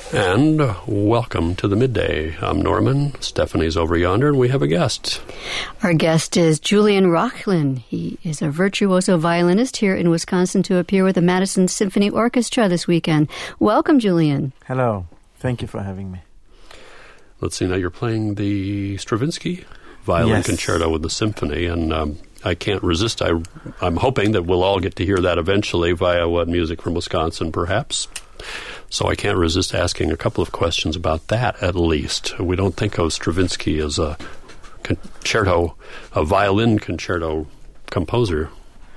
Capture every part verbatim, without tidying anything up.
And uh, welcome to the Midday. I'm Norman. Stephanie's over yonder, and we have a guest. Our guest is Julian Rochlin. He is a virtuoso violinist here in Wisconsin to appear with the Madison Symphony Orchestra this weekend. Welcome, Julian. Hello. Thank you for having me. Let's see, now you're playing the Stravinsky Violin yes. Concerto with the symphony, and um, I can't resist. I, I'm hoping that we'll all get to hear that eventually via What Music from Wisconsin, perhaps. So I can't resist asking a couple of questions about that, at least. We don't think of Stravinsky as a concerto, a violin concerto composer.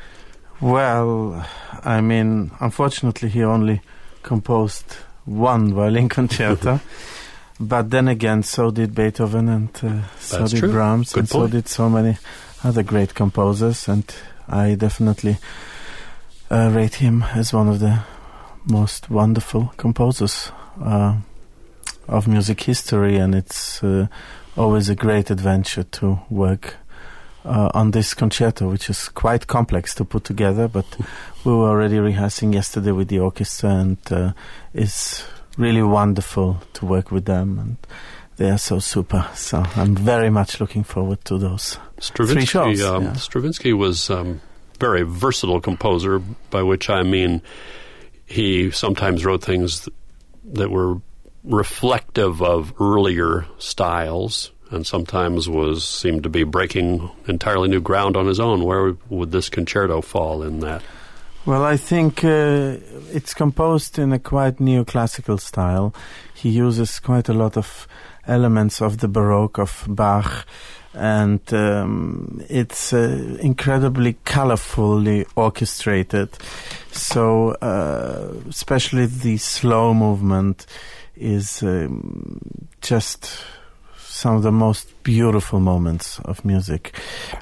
Well, I mean, unfortunately, he only composed one violin concerto. But then again, so did Beethoven, and uh, so That's did true. Brahms, Good and point. so did so many other great composers. And I definitely uh, rate him as one of the most wonderful composers uh, of music history, and it's uh, always a great adventure to work uh, on this concerto, which is quite complex to put together, but we were already rehearsing yesterday with the orchestra, and uh, it's really wonderful to work with them, and they are so super, so I'm very much looking forward to those Stravinsky, three shows. Um, yeah. Stravinsky was um, very versatile composer, by which I mean he sometimes wrote things that were reflective of earlier styles, and sometimes was seemed to be breaking entirely new ground on his own. Where would this concerto fall in that? Well, I think uh, it's composed in a quite neoclassical style. He uses quite a lot of elements of the Baroque, of Bach, and um, it's uh, incredibly colorfully orchestrated. So, uh, especially the slow movement is um, just some of the most beautiful moments of music.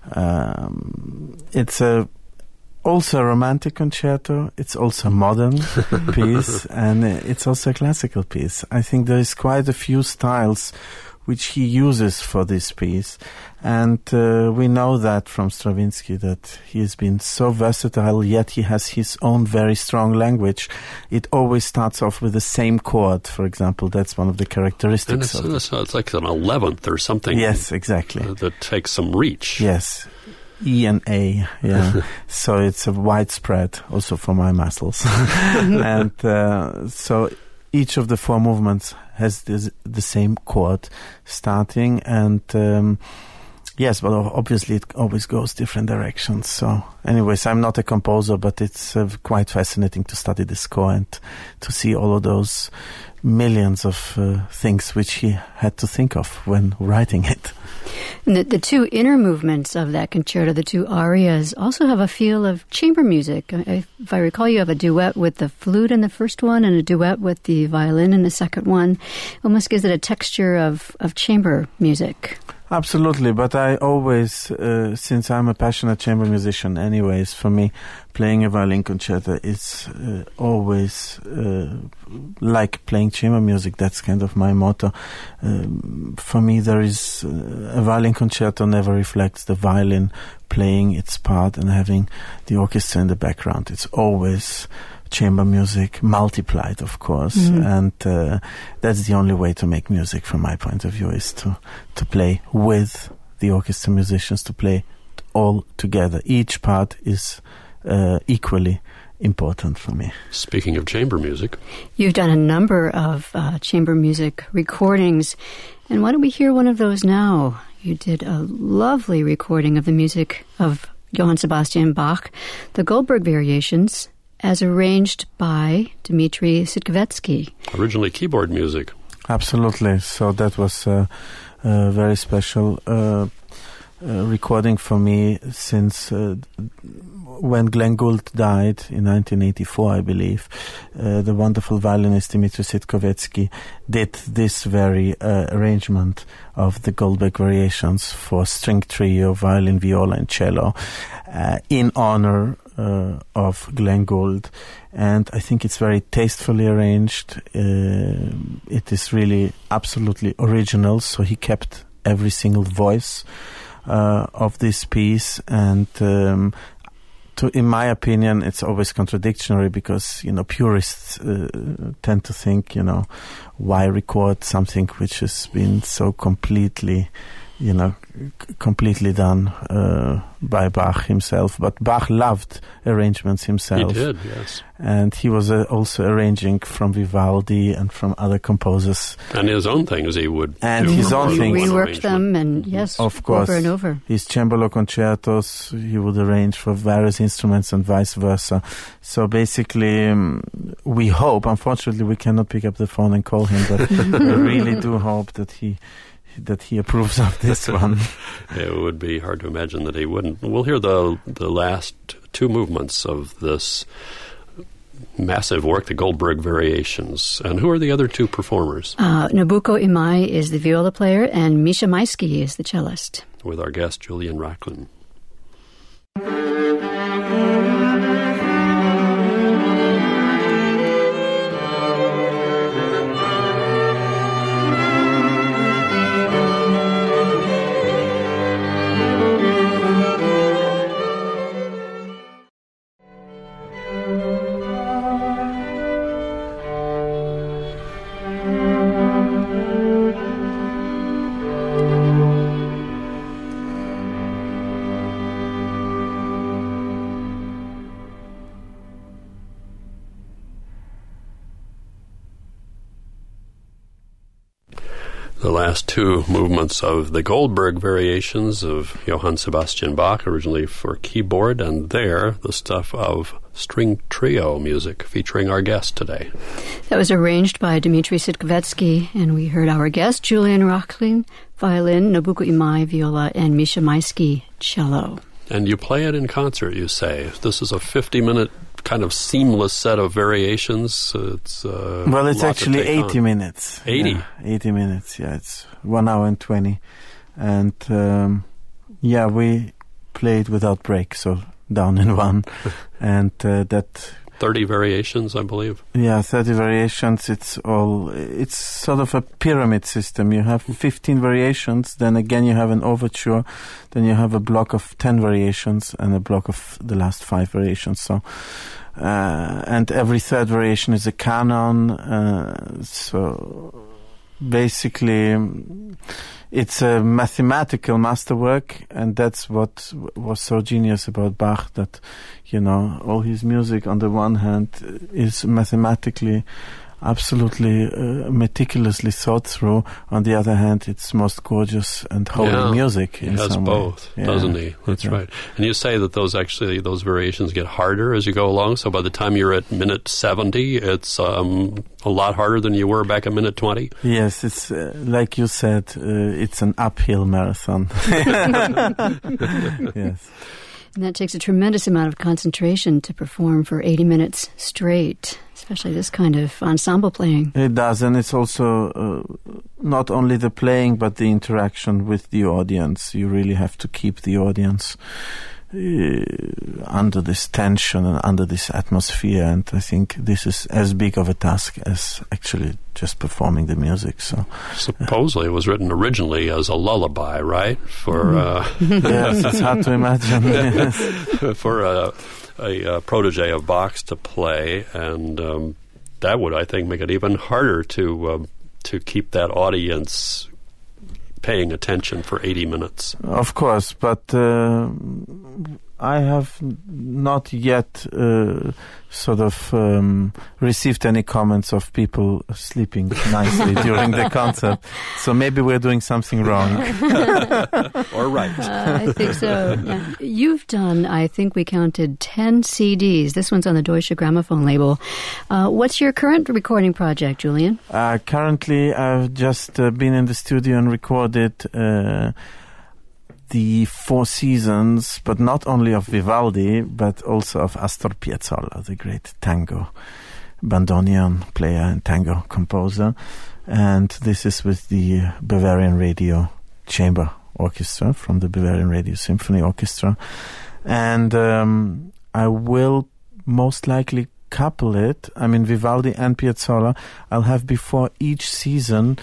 Um, it's a also a romantic concerto. It's also a modern piece, and it's also a classical piece. I think there is quite a few styles which he uses for this piece, and uh, we know that from Stravinsky, that he has been so versatile, yet he has his own very strong language. It always starts off with the same chord, for example. That's one of the characteristics And it's, of it's, it's like an eleventh or something. Yes, exactly. Uh, that takes some reach. Yes. E and A, yeah. So it's a widespread, also for my muscles. And uh, so each of the four movements has this, the same chord starting, and um, yes, but obviously it always goes different directions. So anyways, I'm not a composer, but it's uh, quite fascinating to study the score and to see all of those millions of uh, things which he had to think of when writing it. And the, the two inner movements of that concerto, the two arias, also have a feel of chamber music. I, if I recall, you have a duet with the flute in the first one and a duet with the violin in the second one. It almost gives it a texture of, of chamber music. Absolutely, but I always, uh, since I'm a passionate chamber musician anyways, for me, playing a violin concerto is uh, always uh, like playing chamber music. That's kind of my motto. Um, for me, there is, uh, a violin concerto never reflects the violin playing its part and having the orchestra in the background. It's always chamber music multiplied, of course, mm-hmm. and uh, that's the only way to make music from my point of view, is to to play with the orchestra musicians, to play all together. Each part is uh, equally important for me. Speaking of chamber music, you've done a number of uh, chamber music recordings, and why don't we hear one of those now? You did a lovely recording of the music of Johann Sebastian Bach, the Goldberg Variations, as arranged by Dmitri Sitkovetsky. Originally keyboard music. Absolutely. So that was uh, a very special uh, uh, recording for me, since uh, when Glenn Gould died in nineteen eighty-four, I believe, uh, the wonderful violinist Dmitri Sitkovetsky did this very uh, arrangement of the Goldberg Variations for string trio, violin, viola, and cello uh, in honor Uh, of Glenn Gould, and I think it's very tastefully arranged. Uh, it is really absolutely original, so he kept every single voice uh, of this piece, and um, to, in my opinion, it's always contradictory because, you know, purists uh, tend to think, you know, why record something which has been so completely, you know, c- completely done uh, by Bach himself. But Bach loved arrangements himself. He did, yes. And he was uh, also arranging from Vivaldi and from other composers. And his own things he would And do his more own than things. one Reworked arrangement. them, and yes, Of course. over and over. His cembalo concertos, he would arrange for various instruments and vice versa. So basically, um, we hope, unfortunately we cannot pick up the phone and call him, but we really do hope that he that he approves of this one. It would be hard to imagine that he wouldn't. We'll hear the the last two movements of this massive work, the Goldberg Variations. And who are the other two performers? Uh, Nobuko Imai is the viola player, and Misha Maisky is the cellist. With our guest, Julian Rachlin. The last two movements of the Goldberg Variations of Johann Sebastian Bach, originally for keyboard, and there the stuff of string trio music featuring our guest today. That was arranged by Dmitry Sitkovetsky, and we heard our guest, Julian Rachlin, violin, Nobuko Imai, viola, and Misha Maisky, cello. And you play it in concert, you say. This is a fifty-minute kind of seamless set of variations. It's uh, Well, it's lot to actually take eighty on. minutes. eighty? Yeah, eighty minutes, yeah. It's one hour and twenty. And, um, yeah, we played without break, so down in one. and uh, that... thirty variations, I believe. Yeah, thirty variations. It's all... It's sort of a pyramid system. You have fifteen variations, then again you have an overture, then you have a block of ten variations, and a block of the last five variations. So... Uh, and every third variation is a canon. Uh, so basically, um, it's a mathematical masterwork, and that's what w- was so genius about Bach. That, you know, all his music, on the one hand, is mathematically absolutely uh, meticulously thought through. On the other hand, it's most gorgeous and holy Yeah, music. He in has some both, way. doesn't Yeah. he? That's Yeah. right. And you say that those actually, those variations get harder as you go along. So by the time you're at minute seventy, it's um, a lot harder than you were back at minute twenty. Yes, it's uh, like you said, uh, it's an uphill marathon. Yes. And that takes a tremendous amount of concentration to perform for eighty minutes straight, especially this kind of ensemble playing. It does, and it's also uh, not only the playing, but the interaction with the audience. You really have to keep the audience uh, under this tension and under this atmosphere, and I think this is as big of a task as actually just performing the music. So Supposedly it was written originally as a lullaby, right? For uh, yes, it's hard to imagine. Yes. for a, a, a protege of Bach's to play, and um, that would, I think, make it even harder to um, to keep that audience paying attention for eighty minutes. Of course, but uh, I have not yet uh, sort of um, received any comments of people sleeping nicely during the concert. So maybe we're doing something wrong. Or right. Uh, I think so. Yeah. You've done, I think we counted ten C Ds. This one's on the Deutsche Grammophon label. Uh, what's your current recording project, Julian? Uh, currently, I've just uh, been in the studio and recorded uh, the Four Seasons, but not only of Vivaldi, but also of Astor Piazzolla, the great tango bandoneon player and tango composer. And this is with the Bavarian Radio Chamber Orchestra from the Bavarian Radio Symphony Orchestra. And um, I will most likely couple it. I mean, Vivaldi and Piazzolla I'll have before each season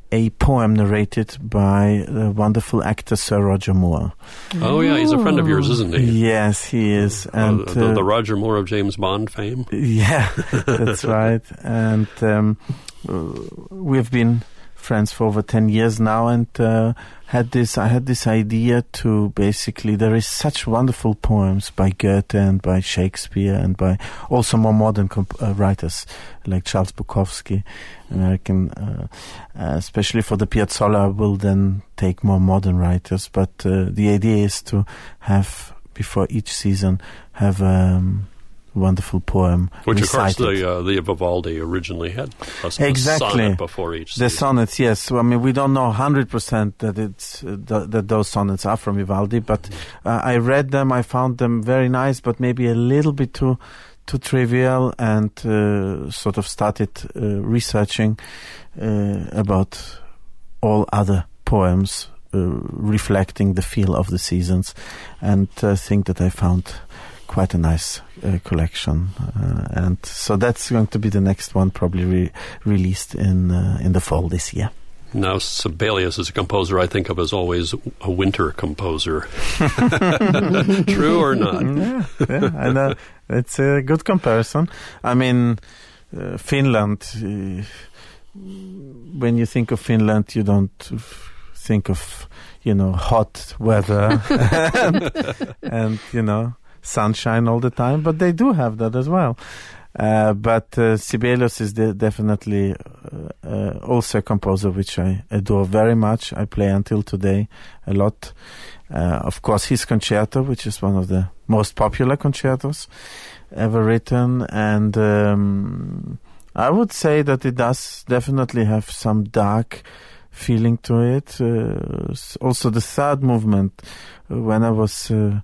a poem narrated by the wonderful actor Sir Roger Moore. Oh, yeah, he's a friend of yours, isn't he? Yes, he is. And uh, the, uh, the Roger Moore of James Bond fame? Yeah, that's right. And um, we've been friends for over ten years now, and uh, had this. I had this idea to basically. There is such wonderful poems by Goethe and by Shakespeare and by also more modern comp- uh, writers like Charles Bukowski, American. Uh, uh, especially for the Piazzolla, will then take more modern writers. But uh, the idea is to have before each season have. Um, wonderful poem which recited. Of course the uh, the Vivaldi originally had a, exactly. a sonnet before each season. The sonnets, yes. So, I mean, we don't know one hundred percent that it's uh, th- that those sonnets are from Vivaldi, but uh, I read them, I found them very nice, but maybe a little bit too too trivial, and uh, sort of started uh, researching uh, about all other poems uh, reflecting the feel of the seasons, and I uh, think that I found quite a nice uh, collection, uh, and so that's going to be the next one, probably re- released in uh, in the fall this year. Now, Sibelius is a composer I think of as always a winter composer. True or not? Yeah, yeah, I know. It's a good comparison. I mean, uh, Finland, uh, when you think of Finland, you don't f- think of, you know, hot weather and, and, you know, sunshine all the time, but they do have that as well. Uh, but uh, Sibelius is de- definitely uh, uh, also a composer which I adore very much. I play until today a lot. Uh, of course, his concerto, which is one of the most popular concertos ever written, and um, I would say that it does definitely have some dark feeling to it. Uh, also, the third movement, when I was uh,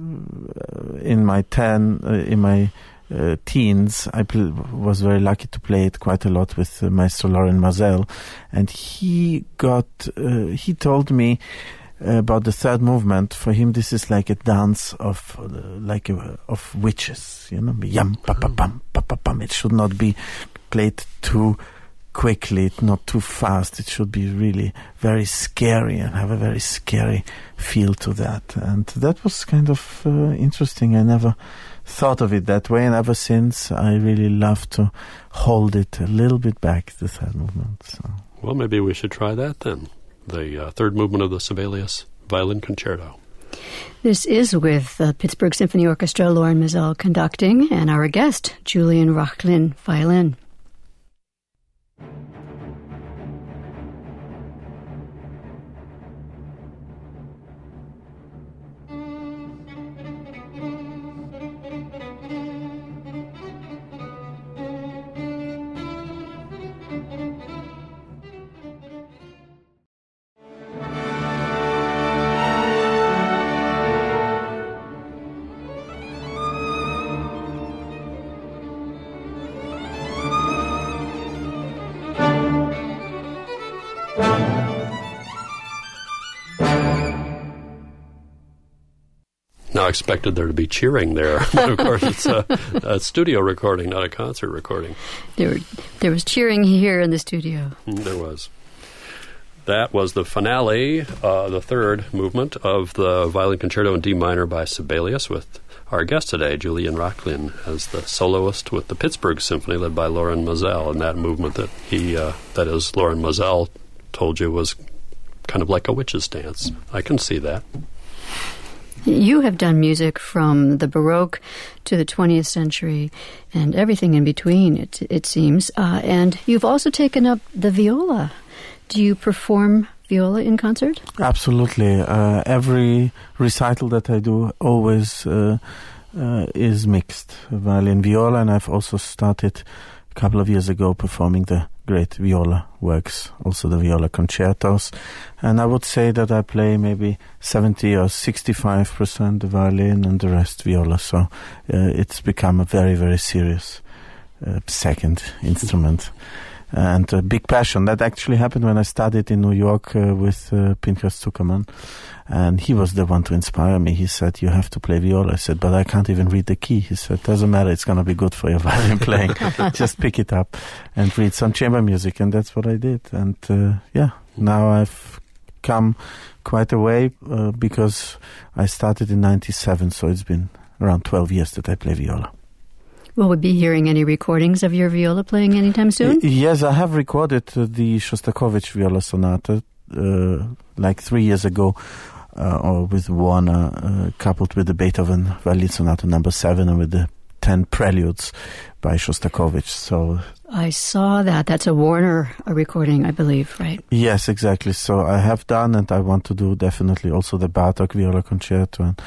in my ten, uh, in my Uh, teens, I pl- was very lucky to play it quite a lot with uh, Maestro Loren Maazel, and he got, uh, he told me uh, about the third movement. For him, this is like a dance of, uh, like a, of witches, you know, yum, pa pa pam, pa pa pam. It should not be played too quickly, not too fast. It should be really very scary and have a very scary feel to that. And that was kind of uh, interesting. I never thought of it that way, and ever since I really love to hold it a little bit back, the third movement. So. Well, maybe we should try that then, the uh, third movement of the Sibelius Violin Concerto. This is with the Pittsburgh Symphony Orchestra, Loren Maazel conducting, and our guest, Julian Rachlin, violin. I expected there to be cheering there, but of course it's a, a studio recording, not a concert recording. There, were, there was cheering here in the studio. There was. That was the finale, uh, the third movement of the Violin Concerto in D minor by Sibelius, with our guest today, Julian Rachlin, as the soloist with the Pittsburgh Symphony, led by Loren Maazel, and that movement that he, uh, that is, Loren Maazel told you was kind of like a witch's dance. I can see that. You have done music from the Baroque to the twentieth century and everything in between, it, it seems. Uh, and you've also taken up the viola. Do you perform viola in concert? Absolutely. Uh, every recital that I do always uh, uh, is mixed, violin, viola, and I've also started a couple of years ago performing the great viola works, also the viola concertos. And I would say that I play maybe seventy or sixty-five percent violin and the rest viola. So uh, it's become a very, very serious uh, second instrument. and a big passion. That actually happened when I studied in New York uh, with uh, Pinchas Zuckerman, and he was the one to inspire me. He said, you have to play viola. I said, but I can't even read the key. He said, doesn't matter, it's going to be good for your violin playing. Just pick it up and read some chamber music, and that's what I did. And uh, yeah, now I've come quite a way uh, because I started in ninety-seven, so it's been around twelve years that I play viola. Will we be hearing any recordings of your viola playing anytime soon? Y- yes, I have recorded uh, the Shostakovich Viola Sonata uh, like three years ago, uh, or with Warner, uh, coupled with the Beethoven Violin Sonata number seven and with the ten preludes by Shostakovich. So I saw that. That's a Warner a recording, I believe, right? yes, exactly. So I have done, and I want to do definitely also the Bartók Viola Concerto and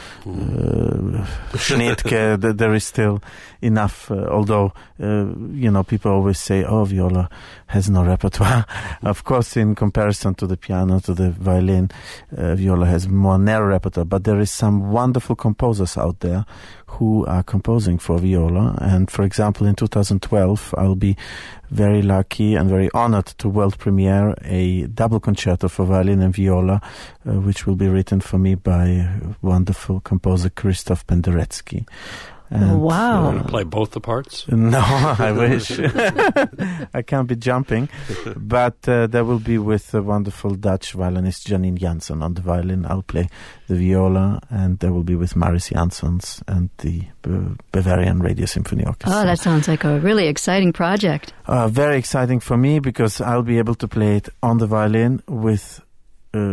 uh, Schnittke. th- There is still enough, uh, although, uh, you know, people always say, oh, viola has no repertoire. Of course, in comparison to the piano, to the violin, uh, viola has more narrow repertoire, but there is some wonderful composers out there who are composing for viola. And for example, in two thousand twelve, I'll be very lucky and very honored to world premiere a double concerto for violin and viola, uh, which will be written for me by wonderful composer Krzysztof Penderecki. And, Wow. Want to play both the parts? no, I wish. I can't be jumping. But uh, that will be with the wonderful Dutch violinist Janine Janssen on the violin. I'll play the viola, and that will be with Maris Janssens and the B- Bavarian Radio Symphony Orchestra. Oh, that sounds like a really exciting project. Uh, very exciting for me because I'll be able to play it on the violin with uh,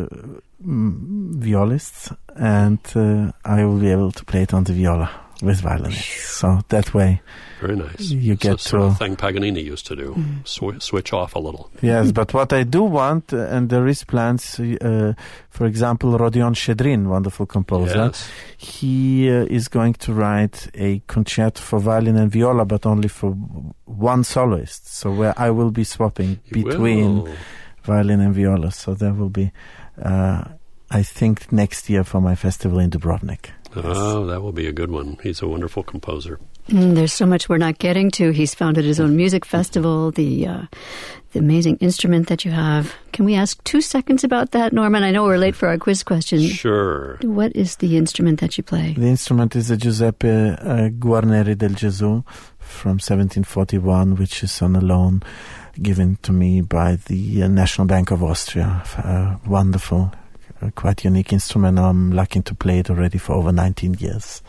mm, violists, and uh, I will be able to play it on the viola with violinists. So that way, Very nice. You It's get the sort of to- thing Paganini used to do. Sw- switch off a little. yes. But what I do want, uh, and there is plans, uh, for example, Rodion Shchedrin, wonderful composer, Yes. he uh, is going to write a concerto for violin and viola, but only for one soloist. So where I will be swapping You between will. violin and viola. So there will be, uh, I think, next year for my festival in Dubrovnik. Oh, that will be a good one. He's a wonderful composer. Mm, there's so much we're not getting to. He's founded his own music festival, the uh, the amazing instrument that you have. Can we ask two seconds about that, Norman? I know we're late for our quiz question. Sure. What is the instrument that you play? The instrument is a Giuseppe uh, Guarneri del Gesù from seventeen forty-one, which is on a loan given to me by the uh, National Bank of Austria. A wonderful, uh, quite unique instrument. I'm lucky to play it already for over nineteen years.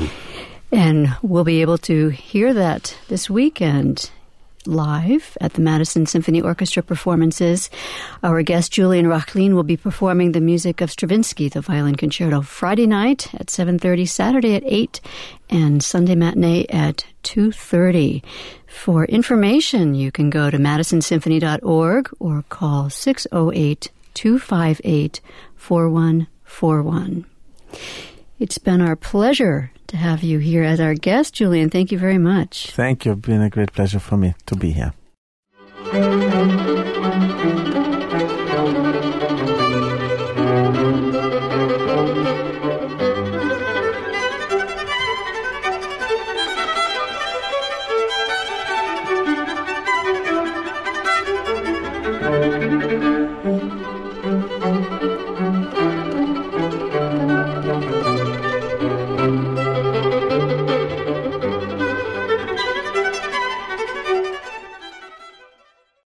And we'll be able to hear that this weekend live at the Madison Symphony Orchestra performances. Our guest, Julian Rachlin, will be performing the music of Stravinsky, the Violin Concerto, Friday night at seven thirty, Saturday at eight, and Sunday matinee at two thirty. For information, you can go to madison symphony dot org or call six oh eight, two five eight, four one four one. It's been our pleasure to have you here as our guest, Julian. Thank you very much. Thank you. It's been a great pleasure for me to be here.